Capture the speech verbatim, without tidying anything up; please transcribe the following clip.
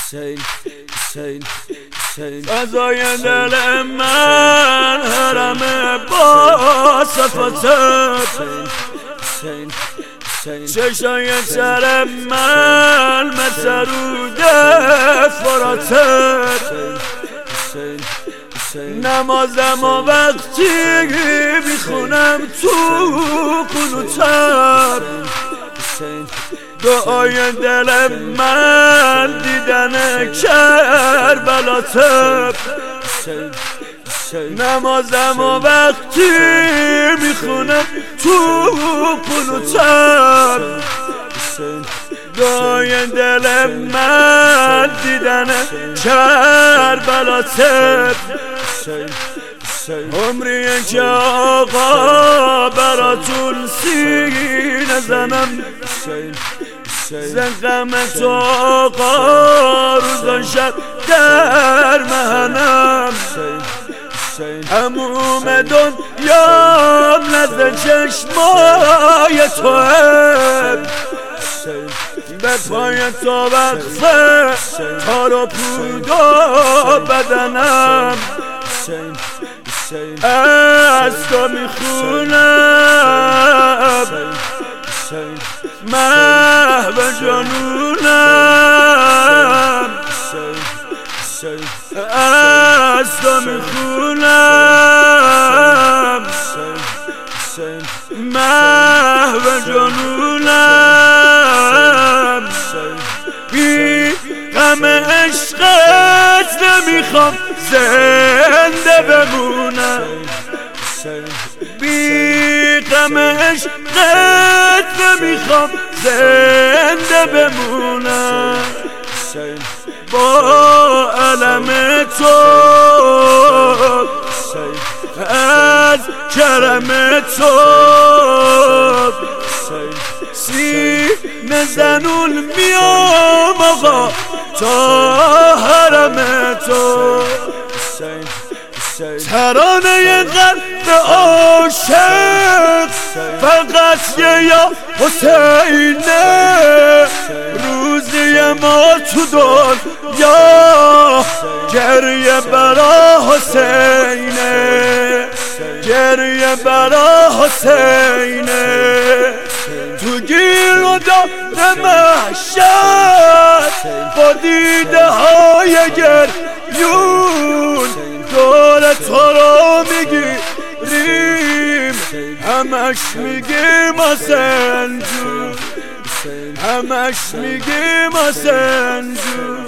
فضای دل من حرم با صفاتت، چشای تر من مسرود فراتت، نمازم و وقتی میخونم تو قنوتت، دعای دل من دیدن کربلاتت، نمازم و وقتی میخونم تو قنوتت، دعای دل من دیدن کربلاتت، عمریه که آقا براتون سینه زنم، زنقمت آقا روزان شب در مهنم، هموم دنیام نزد چشمای توه، به پای تو وقفه تار و پود و بدنم، از تو میخونم محو جنونم، از تو میخونم محو جنونم، بی غم عشقت نمیخوام زنده بمونم، بی غم عشقت نمیخوام زنده بمونم، با علم تو از کرم تو سینه زنون میام آقا تا حرم تو، ترانه قلب عاشق فقط یه یا حسینه، روزی ما تو دنیا گریه برا حسینه، گریه برا حسینه، تو گیر و دار محشر با دیده های گریون دور تو رو میگیریم، همش میگیم حسین جون، همش میگیم حسین جون.